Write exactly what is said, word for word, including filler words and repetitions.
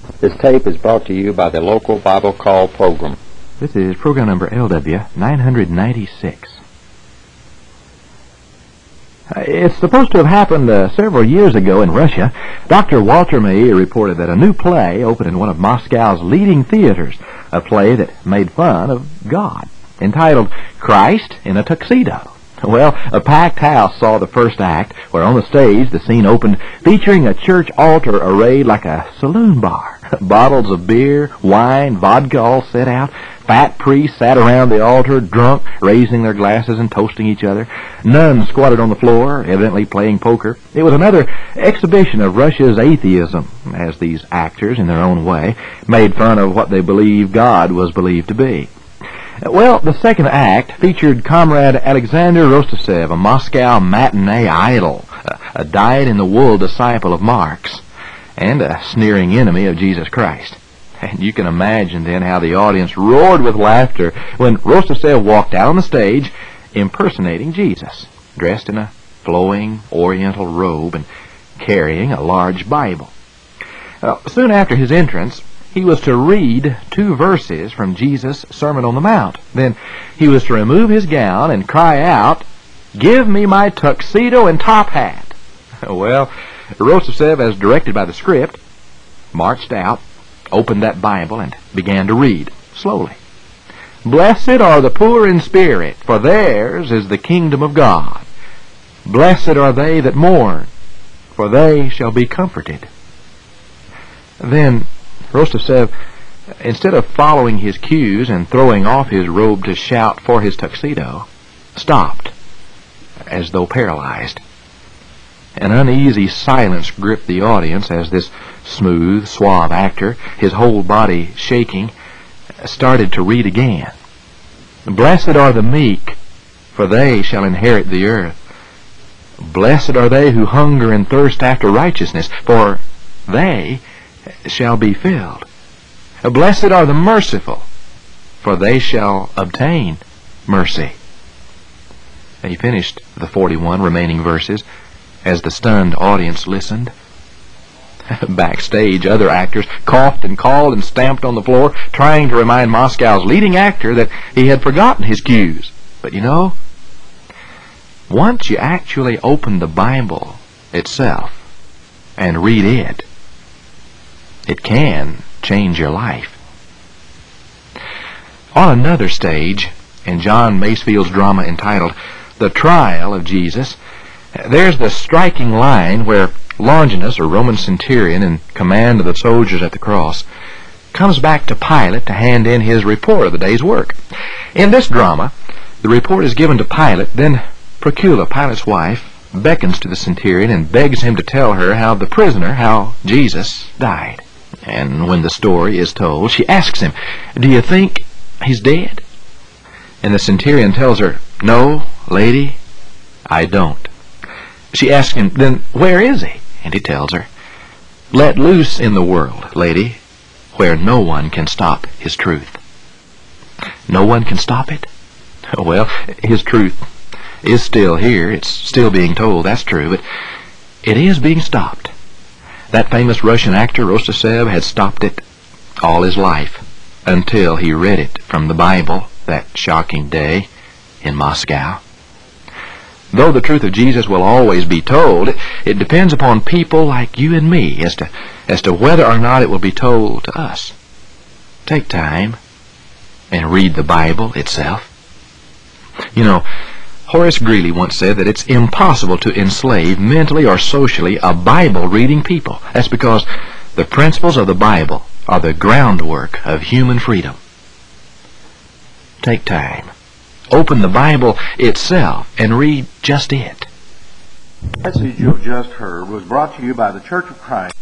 This tape is brought to you by the local Bible Call program. This is program number L W nine ninety-six. Uh, it's supposed to have happened uh, several years ago in Russia. Doctor Walter May reported that a new play opened in one of Moscow's leading theaters, a play that made fun of God, entitled Christ in a Tuxedo. Well, a packed house saw the first act, where on the stage the scene opened featuring a church altar arrayed like a saloon bar. Bottles of beer, wine, vodka all set out. Fat priests sat around the altar, drunk, raising their glasses and toasting each other. Nuns squatted on the floor, evidently playing poker. It was another exhibition of Russia's atheism, as these actors, in their own way, made fun of what they believed God was believed to be. Well, the second act featured Comrade Alexander Rostasev, a Moscow matinee idol, a dyed-in-the-wool disciple of Marx, and a sneering enemy of Jesus Christ. And you can imagine then how the audience roared with laughter when Rostasev walked out on the stage impersonating Jesus, dressed in a flowing oriental robe and carrying a large Bible. Well, soon after his entrance, he was to read two verses from Jesus' Sermon on the Mount. Then he was to remove his gown and cry out, "Give me my tuxedo and top hat." Well, Rostasev, as directed by the script, marched out, opened that Bible, and began to read, slowly. "Blessed are the poor in spirit, for theirs is the kingdom of God. Blessed are they that mourn, for they shall be comforted." Then Rostasev, instead of following his cues and throwing off his robe to shout for his tuxedo, stopped, as though paralyzed. An uneasy silence gripped the audience as this smooth, suave actor, his whole body shaking, started to read again. "Blessed are the meek, for they shall inherit the earth. Blessed are they who hunger and thirst after righteousness, for they shall be filled. Blessed are the merciful, for they shall obtain mercy." And he finished the forty-one remaining verses as the stunned audience listened. Backstage, other actors coughed and called and stamped on the floor, trying to remind Moscow's leading actor that he had forgotten his cues. But you know, once you actually open the Bible itself and read it, it can change your life. On another stage, in John Masefield's drama entitled The Trial of Jesus, there's the striking line where Longinus, a Roman centurion in command of the soldiers at the cross, comes back to Pilate to hand in his report of the day's work. In this drama, the report is given to Pilate, then Procula, Pilate's wife, beckons to the centurion and begs him to tell her how the prisoner, how Jesus, died. And when the story is told, she asks him, "Do you think he's dead?" And the centurion tells her, "No, lady, I don't." She asks him, "Then where is he?" And he tells her, "Let loose in the world, lady, where no one can stop his truth." No one can stop it? Well, his truth is still here. It's still being told, that's true, but it is being stopped. That famous Russian actor, Rostasev, had stopped it all his life until he read it from the Bible that shocking day in Moscow. Though the truth of Jesus will always be told, it depends upon people like you and me as to, as to whether or not it will be told to us. Take time and read the Bible itself. You know, Horace Greeley once said that it's impossible to enslave mentally or socially a Bible-reading people. That's because the principles of the Bible are the groundwork of human freedom. Take time. Open the Bible itself and read just it. The message you have just heard was brought to you by the Church of Christ.